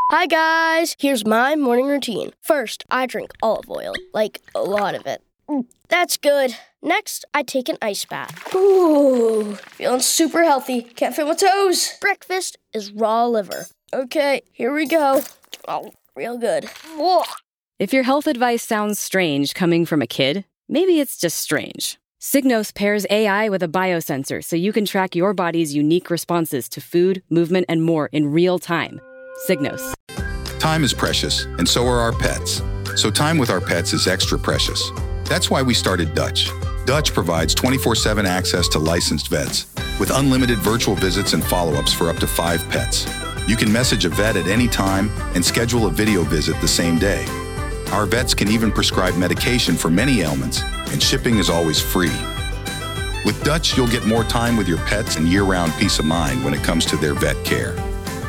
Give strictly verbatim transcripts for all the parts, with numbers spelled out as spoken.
Hi guys, here's my morning routine. First, I drink olive oil, like a lot of it. That's good. Next, I take an ice bath. Ooh, feeling super healthy. Can't feel my toes. Breakfast is raw liver. Okay, here we go. Oh, real good. Whoa. If your health advice sounds strange coming from a kid, maybe it's just strange. Signos pairs A I with a biosensor so you can track your body's unique responses to food, movement, and more in real time. Signos. Time is precious, and so are our pets. So time with our pets is extra precious. That's why we started Dutch. Dutch provides twenty-four seven access to licensed vets, with unlimited virtual visits and follow-ups for up to five pets. You can message a vet at any time and schedule a video visit the same day. Our vets can even prescribe medication for many ailments, and shipping is always free. With Dutch, you'll get more time with your pets and year-round peace of mind when it comes to their vet care.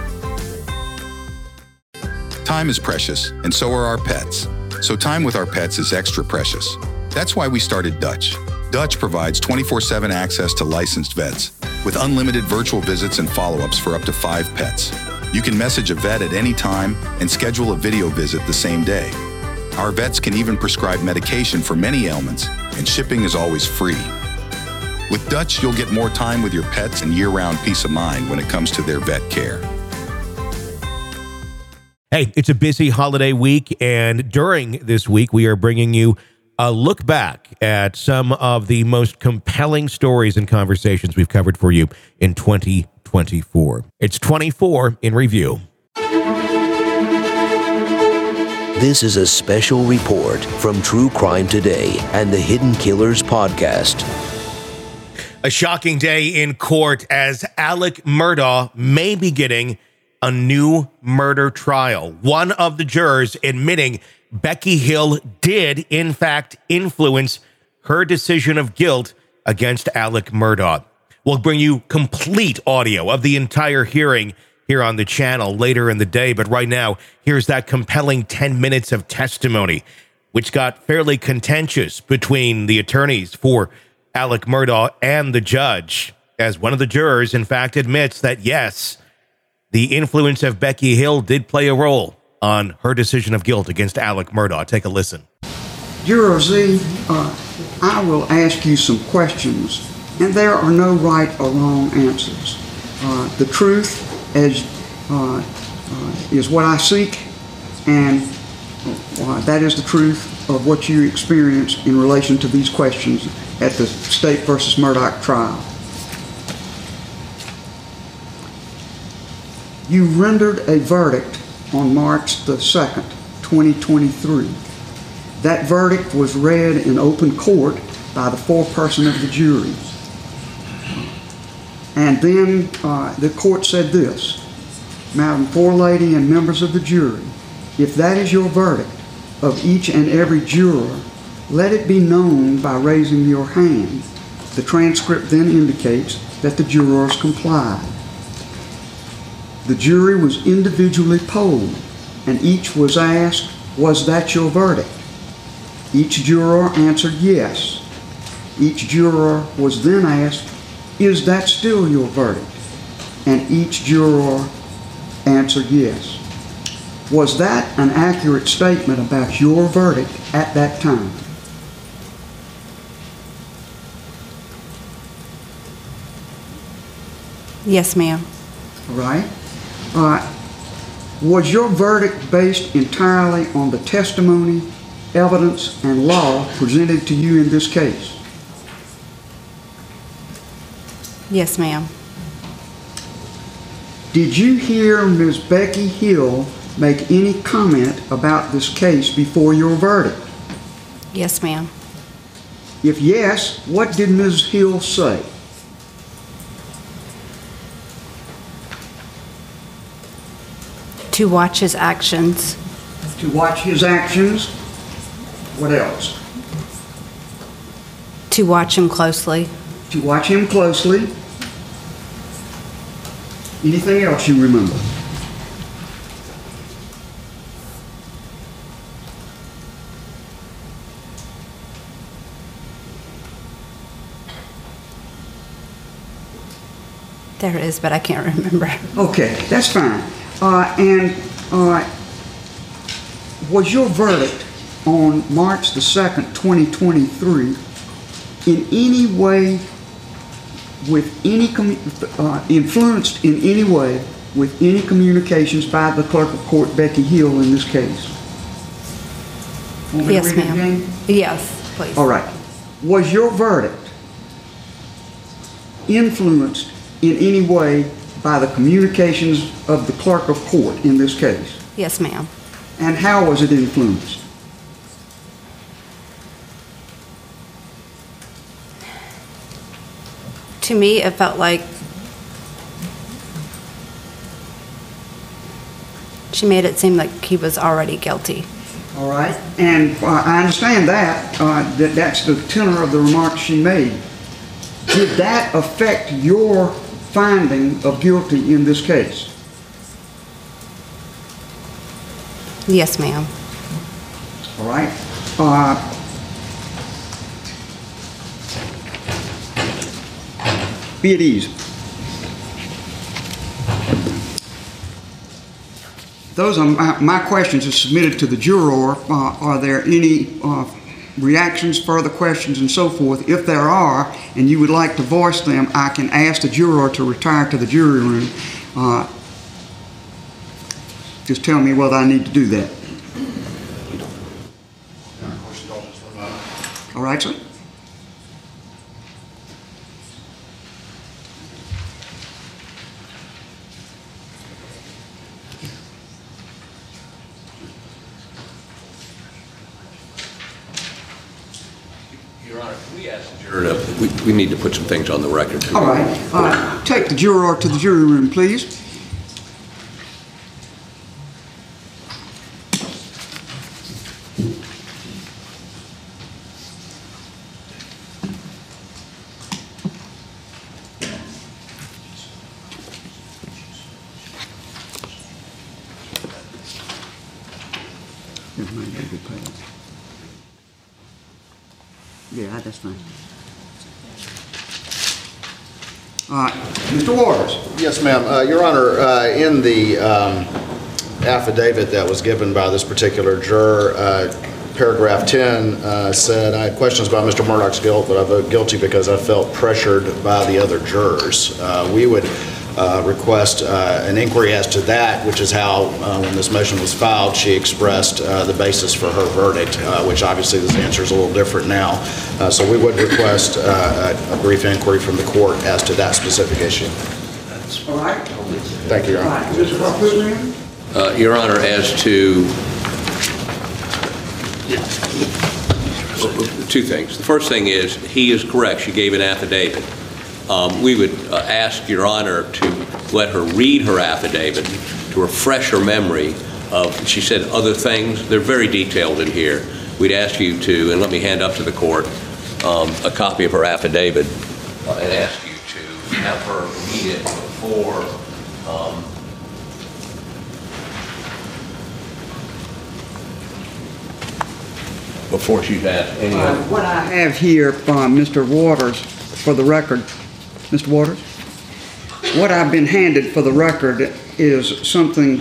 Time is precious, and so are our pets. So time with our pets is extra precious. That's why we started Dutch. Dutch provides twenty-four seven access to licensed vets, with unlimited virtual visits and follow-ups for up to five pets. You can message a vet at any time and schedule a video visit the same day. Our vets can even prescribe medication for many ailments, and shipping is always free. With Dutch, you'll get more time with your pets and year-round peace of mind when it comes to their vet care. Hey, it's a busy holiday week, and during this week, we are bringing you a look back at some of the most compelling stories and conversations we've covered for you in twenty twenty-four. It's twenty-four in review. This is a special report from True Crime Today and the Hidden Killers podcast. A shocking day in court as Alec Murdaugh may be getting a new murder trial. One of the jurors admitting Becky Hill did, in fact, influence her decision of guilt against Alec Murdaugh. We'll bring you complete audio of the entire hearing here on the channel later in the day, but right now, here's that compelling ten minutes of testimony, which got fairly contentious between the attorneys for Alec Murdaugh and the judge, as one of the jurors, in fact, admits that, yes, the influence of Becky Hill did play a role on her decision of guilt against Alec Murdaugh. Take a listen. Juror Z, uh, I will ask you some questions, and there are no right or wrong answers. Uh, the truth is, uh, uh, is what I seek, and uh, that is the truth of what you experienced in relation to these questions at the State versus Murdaugh trial. You rendered a verdict on March the second, twenty twenty-three. That verdict was read in open court by the foreperson of the jury. And then uh, the court said this: Madam Forelady and members of the jury, if that is your verdict of each and every juror, let it be known by raising your hand. The transcript then indicates that the jurors complied. The jury was individually polled, and each was asked, was that your verdict? Each juror answered yes. Each juror was then asked, is that still your verdict? And each juror answered yes. Was that an accurate statement about your verdict at that time? Yes, ma'am. Right. Uh, was your verdict based entirely on the testimony, evidence, and law presented to you in this case? Yes, ma'am. Did you hear Miz Becky Hill make any comment about this case before your verdict? Yes, ma'am. If yes, what did Miz Hill say? To watch his actions. To watch his actions. What else? To watch him closely. To watch him closely. Anything else you remember? There is, but I can't remember. Okay, that's fine. Uh, and All right. Was your verdict on March the second, twenty twenty-three, in any way with any commu- uh, influenced in any way with any communications by the clerk of court, Becky Hill, in this case? Want me to Yes, read it ma'am. again? Yes, please. All right. Was your verdict influenced in any way by the communications of the clerk of court in this case? Yes, ma'am. And how was it influenced? To me, it felt like she made it seem like he was already guilty. All right. And uh, I understand that, uh, that that's the tenor of the remarks she made. Did that affect your finding of guilty in this case? Yes, ma'am. All right. Uh, be at ease. Those are my, my questions are submitted to the juror. Uh, are there any uh, reactions, further questions, and so forth? If there are, and you would like to voice them, I can ask the juror to retire to the jury room. Uh, just tell me whether I need to do that. All right, sir. Your Honor, can we ask the juror to, we, we need to put some things on the record. All right. Uh, take the juror to the jury room, please. Here's my legal pad. Yeah, that's fine. Uh, Mister Waters. Yes, ma'am. Uh, Your Honor, uh, in the um, affidavit that was given by this particular juror, uh, paragraph ten uh, said, I had questions about Mister Murdoch's guilt, but I vote guilty because I felt pressured by the other jurors. Uh, we would uh, request uh, an inquiry as to that, which is how, uh, when this motion was filed, she expressed uh, the basis for her verdict, uh, which obviously this answer is a little different now. Uh, so we would request uh, a, a brief inquiry from the court as to that specific issue. All right. Thank you, Your All Honor. right. Mister Harpootlian? Uh, Your Honor, as to two things. The first thing is, he is correct. She gave an affidavit. Um, we would uh, ask Your Honor to let her read her affidavit to refresh her memory of, she said other things. They're very detailed in here. We'd ask you to, and let me hand up to the court um, a copy of her affidavit uh, and ask you to have her read it before um, before she's asked any Uh, other. What I have here from Mister Waters, for the record, Mister Waters, what I've been handed for the record is something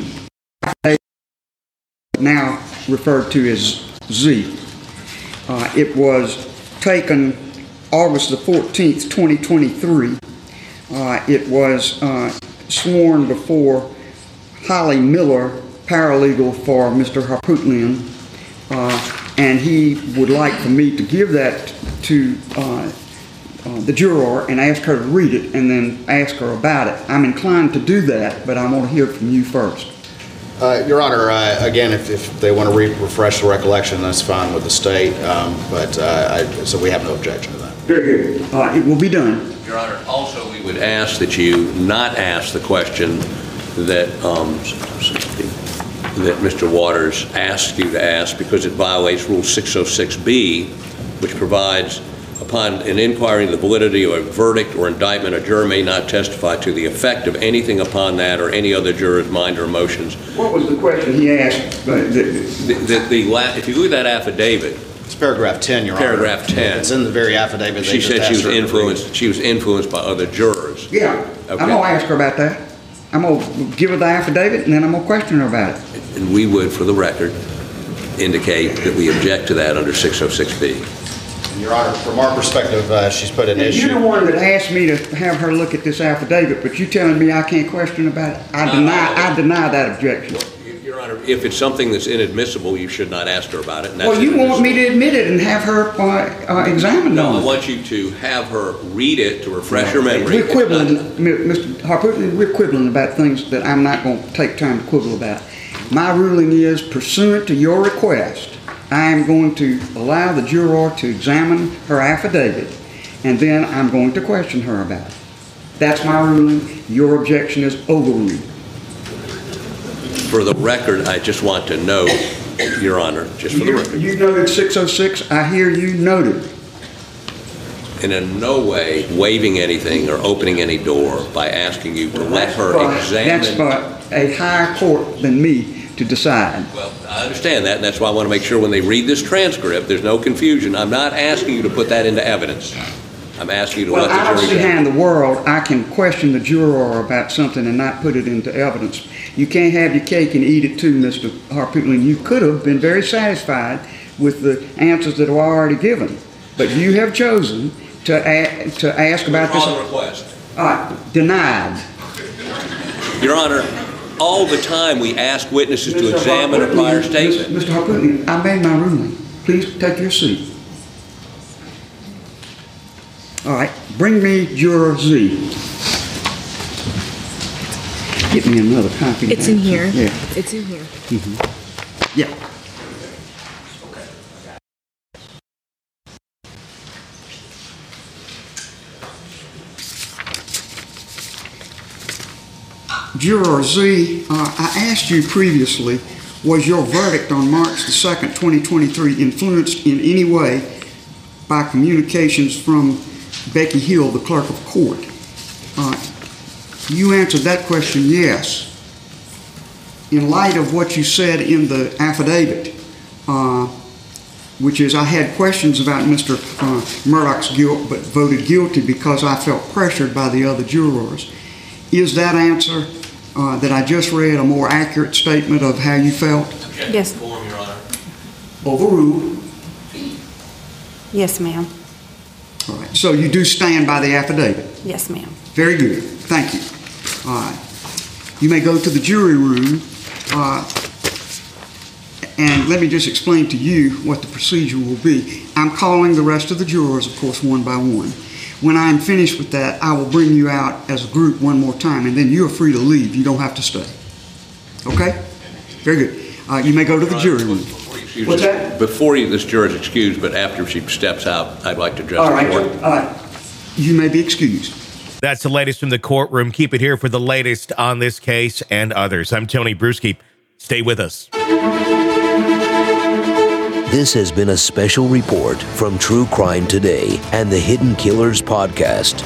now referred to as Z. Uh, It was taken August the fourteenth, twenty twenty-three. Uh, It was uh, sworn before Holly Miller, paralegal for Mister Harpootlian, uh, and he would like for me to give that to uh, uh, the juror and ask her to read it and then ask her about it. I'm inclined to do that, but I want to hear from you first. Uh, Your Honor, uh, again, if, if they want to re refresh the recollection, that's fine with the state, um, but uh, I, so we have no objection to that. Very good. Uh, it will be done. Your Honor, also we would ask that you not ask the question that um, that Mister Waters asked you to ask, because it violates Rule six oh six B, which provides, upon an inquiry into the validity of a verdict or indictment, a juror may not testify to the effect of anything upon that or any other juror's mind or emotions. What was the question he asked? Uh, the, The, the, the la if you look at that affidavit, It's paragraph ten, Your Honor. Paragraph ten. It's in the very affidavit. They she just said she asked was her to read. influenced. She was influenced by other jurors. yeah, Okay. I'm going to ask her about that. I'm going to give her the affidavit and then I'm going to question her about it. And we would, for the record, indicate that we object to that under six oh six B. Your Honor, from our perspective, uh, she's put an And issue. you're the one that asked me to have her look at this affidavit, but you telling me I can't question about it? I deny, I deny that objection. Your Honor, if it's something that's inadmissible, you should not ask her about it. And that's Well, you want me inadmissible. to admit it and have her uh, uh, examined No, on I it. want you to have her read it to refresh her memory. We're quibbling, Mister Harpootlian, we're quibbling about things that I'm not going to take time to quibble about. My ruling is pursuant to your request, I am going to allow the juror to examine her affidavit, and then I'm going to question her about it. That's my ruling. Your objection is overruled. For the record, I just want to know, Your Honor, just for the You, record, you noted six oh six. I hear you noted. and in no way waiving anything or opening any door by asking you to let her But examine. That's for a higher court than me to decide. Well, I understand that, and that's why I want to make sure when they read this transcript, there's no confusion. I'm not asking you to put that into evidence. I'm asking you to Well, let I the don't jury see how in examine. the world I can question the juror about something and not put it into evidence. You can't have your cake and eat it too, Mister Harpootlian. You could have been very satisfied with the answers that were already given, but you have chosen to a- to ask about this. Withdraw the request. Uh, denied. Your Honor, all the time we ask witnesses to Mister examine a prior Harpootlian, statement. Mister Harpootlian, I made my ruling. Please take your seat. All right, bring me juror Z. Get me another copy. It's in here. Yeah. It's in here. Mm-hmm. Yeah. Juror Z, uh, I asked you previously, was your verdict on March the second, twenty twenty-three influenced in any way by communications from Becky Hill, the clerk of court? Uh, you answered that question, yes. In light of what you said in the affidavit, uh, which is I had questions about Mister Uh, Murdoch's guilt, but voted guilty because I felt pressured by the other jurors. Is that answer uh, that I just read a more accurate statement of how you felt? Yes. Form, Your Honor. Overruled. Yes, ma'am. All right. So you do stand by the affidavit? Yes, ma'am. Very good. Thank you. All right. You may go to the jury room. Uh, and let me just explain to you what the procedure will be. I'm calling the rest of the jurors, of course, one by one. When I'm finished with that, I will bring you out as a group one more time, and then you're free to leave. You don't have to stay. Okay? Very good. Uh, you may go to the jury room. Excuse What's me. that? Before you, this juror is excused, but after she steps out, I'd like to address All the right. court. All right. You may be excused. That's the latest from the courtroom. Keep it here for the latest on this case and others. I'm Tony Bruschi. Stay with us. This has been a special report from True Crime Today and the Hidden Killers podcast.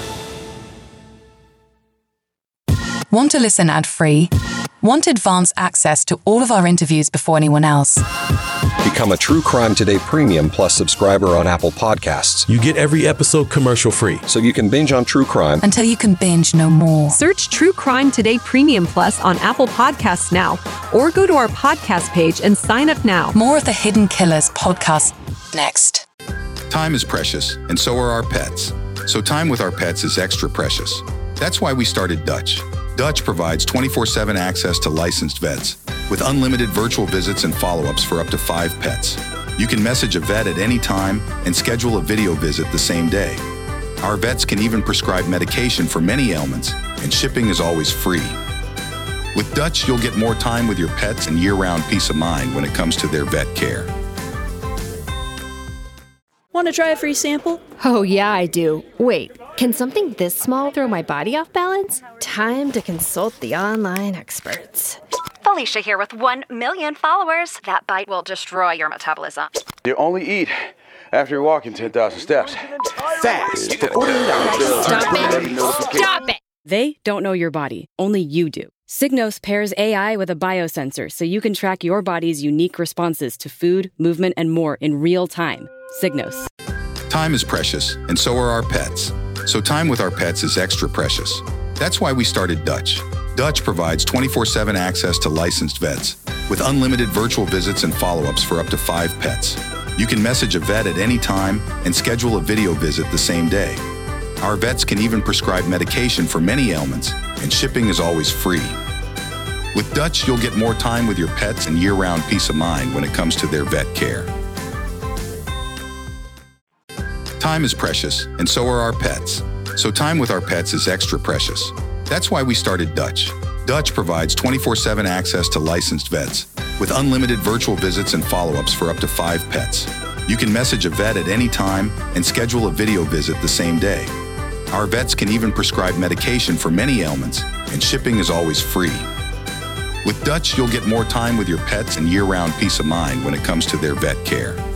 Want to listen ad-free? Want advanced access to all of our interviews before anyone else? Become a True Crime Today Premium Plus subscriber on Apple Podcasts. You get every episode commercial-free. So you can binge on true crime until you can binge no more. Search True Crime Today Premium Plus on Apple Podcasts now, or go to our podcast page and sign up now. More of the Hidden Killers podcast next. Time is precious, and so are our pets. So time with our pets is extra precious. That's why we started Dutch. Dutch provides twenty-four seven access to licensed vets with unlimited virtual visits and follow-ups for up to five pets. You can message a vet at any time and schedule a video visit the same day. Our vets can even prescribe medication for many ailments, and shipping is always free. With Dutch, you'll get more time with your pets and year-round peace of mind when it comes to their vet care. Want to try a free sample? Oh, yeah, I do. Wait, can something this small throw my body off balance? Time to consult the online experts. Felicia here with one million followers. That bite will destroy your metabolism. You only eat after you're walking ten thousand steps. Fast for forty-eight hours. Stop it. Stop it. They don't know your body. Only you do. Signos pairs A I with a biosensor so you can track your body's unique responses to food, movement, and more in real time. Signos. Time is precious, and so are our pets. So time with our pets is extra precious. That's why we started Dutch. Dutch provides twenty-four seven access to licensed vets, with unlimited virtual visits and follow-ups for up to five pets. You can message a vet at any time and schedule a video visit the same day. Our vets can even prescribe medication for many ailments, and shipping is always free. With Dutch, you'll get more time with your pets and year-round peace of mind when it comes to their vet care. Time is precious, and so are our pets. So time with our pets is extra precious. That's why we started Dutch. Dutch provides twenty-four seven access to licensed vets, with unlimited virtual visits and follow-ups for up to five pets. You can message a vet at any time and schedule a video visit the same day. Our vets can even prescribe medication for many ailments, and shipping is always free. With Dutch, you'll get more time with your pets and year-round peace of mind when it comes to their vet care.